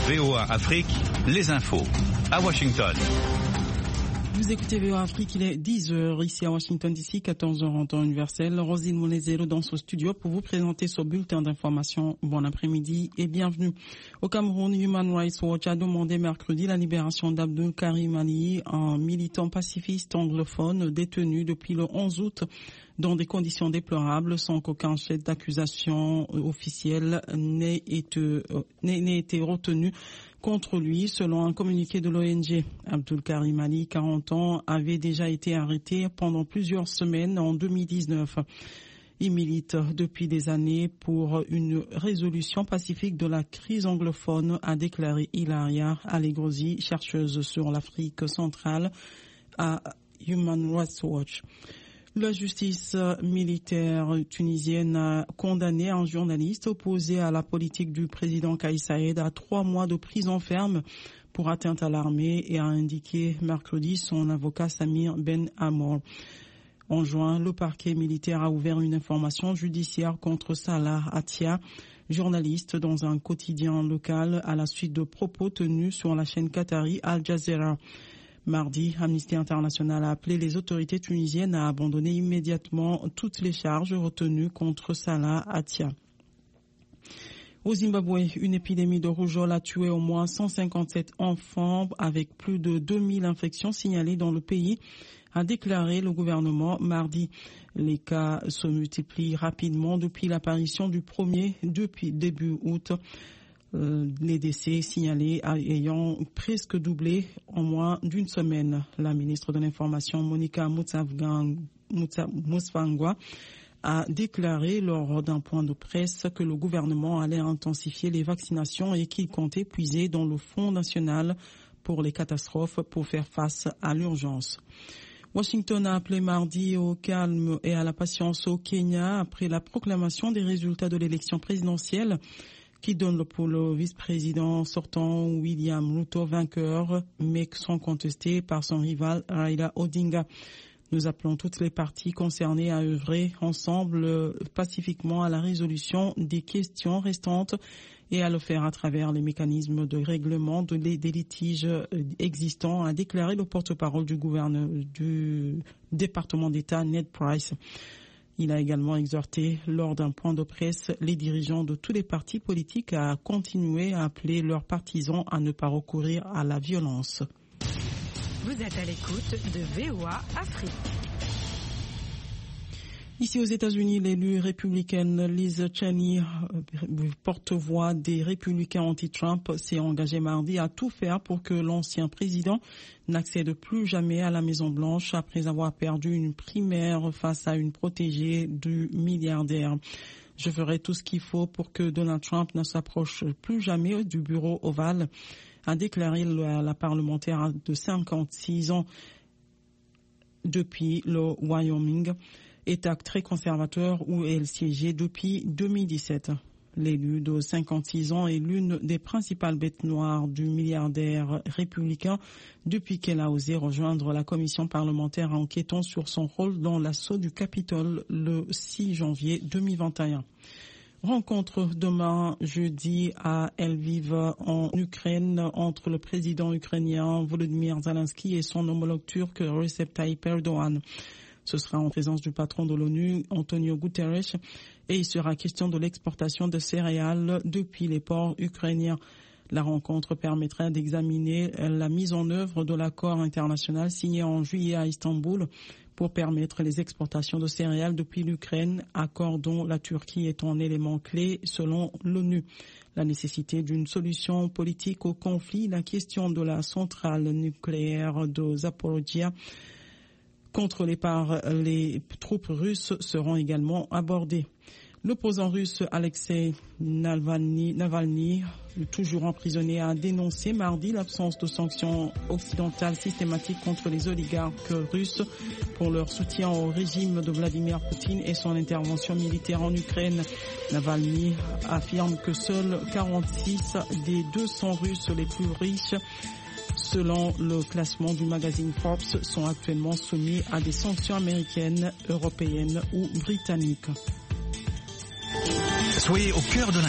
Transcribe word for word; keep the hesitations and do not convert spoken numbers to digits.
V O A Afrique, les infos à Washington. Vous écoutez V O A Afrique, il est dix heures ici à Washington D C, quatorze heures en temps universel. Rosine Moulezero dans ce studio pour vous présenter ce bulletin d'information. Bon après-midi et bienvenue. Au Cameroun, Human Rights Watch a demandé mercredi la libération d'Abdul Karim Ali, un militant pacifiste anglophone détenu depuis le onze août dans des conditions déplorables sans qu'aucun chef d'accusation officiel n'ait été, n'ait été retenu contre lui, selon un communiqué de l'O N G. Abdul Karim Ali, quarante ans, avait déjà été arrêté pendant plusieurs semaines en deux mille dix-neuf. Il milite depuis des années pour une résolution pacifique de la crise anglophone, a déclaré Hilaria Allegrosi, chercheuse sur l'Afrique centrale à Human Rights Watch. La justice militaire tunisienne a condamné un journaliste opposé à la politique du président Kais Saied à trois mois de prison ferme pour atteinte à l'armée et a indiqué mercredi son avocat Samir Ben Amour. En juin, le parquet militaire a ouvert une information judiciaire contre Salah Atia, journaliste dans un quotidien local à la suite de propos tenus sur la chaîne qatari Al Jazeera. Mardi, Amnesty International a appelé les autorités tunisiennes à abandonner immédiatement toutes les charges retenues contre Salah Atia. Au Zimbabwe, une épidémie de rougeole a tué au moins cent cinquante-sept enfants avec plus de deux mille infections signalées dans le pays, a déclaré le gouvernement mardi. Les cas se multiplient rapidement depuis l'apparition du premier depuis début août. Euh, les décès signalés ayant presque doublé en moins d'une semaine. La ministre de l'Information, Monica Mutsvangwa, a déclaré lors d'un point de presse que le gouvernement allait intensifier les vaccinations et qu'il comptait puiser dans le Fonds national pour les catastrophes pour faire face à l'urgence. Washington a appelé mardi au calme et à la patience au Kenya après la proclamation des résultats de l'élection présidentielle qui donne pour le vice-président sortant William Ruto vainqueur, mais sont contestés par son rival Raila Odinga. Nous appelons toutes les parties concernées à œuvrer ensemble pacifiquement à la résolution des questions restantes et à le faire à travers les mécanismes de règlement de les, des litiges existants, a déclaré le porte-parole du gouverneur du département d'État, Ned Price. Il a également exhorté, lors d'un point de presse, les dirigeants de tous les partis politiques à continuer à appeler leurs partisans à ne pas recourir à la violence. Vous êtes à l'écoute de V O A Afrique. Ici aux États-Unis, l'élue républicaine Liz Cheney, porte-voix des républicains anti-Trump, s'est engagée mardi à tout faire pour que l'ancien président n'accède plus jamais à la Maison-Blanche après avoir perdu une primaire face à une protégée du milliardaire. Je ferai tout ce qu'il faut pour que Donald Trump ne s'approche plus jamais du bureau ovale, a déclaré la, la parlementaire de cinquante-six ans depuis le Wyoming, État très conservateur où elle siégeait depuis deux mille dix-sept. L'élue de cinquante-six ans est l'une des principales bêtes noires du milliardaire républicain depuis qu'elle a osé rejoindre la commission parlementaire enquêtant sur son rôle dans l'assaut du Capitole le six janvier deux mille vingt et un. Rencontre demain jeudi à Lviv en Ukraine entre le président ukrainien Volodymyr Zelensky et son homologue turc Recep Tayyip Erdogan. Ce sera en présence du patron de l'ONU, Antonio Guterres, et il sera question de l'exportation de céréales depuis les ports ukrainiens. La rencontre permettra d'examiner la mise en œuvre de l'accord international signé en juillet à Istanbul pour permettre les exportations de céréales depuis l'Ukraine, accord dont la Turquie est un élément clé selon l'ONU. La nécessité d'une solution politique au conflit, la question de la centrale nucléaire de Zaporizhzhia contrôlés par les troupes russes seront également abordés. L'opposant russe Alexei Navalny, Navalny, toujours emprisonné, a dénoncé mardi l'absence de sanctions occidentales systématiques contre les oligarques russes pour leur soutien au régime de Vladimir Poutine et son intervention militaire en Ukraine. Navalny affirme que seuls quarante-six des deux cents Russes les plus riches, selon le classement du magazine Forbes, sont actuellement soumis à des sanctions américaines, européennes ou britanniques. Soyez au cœur de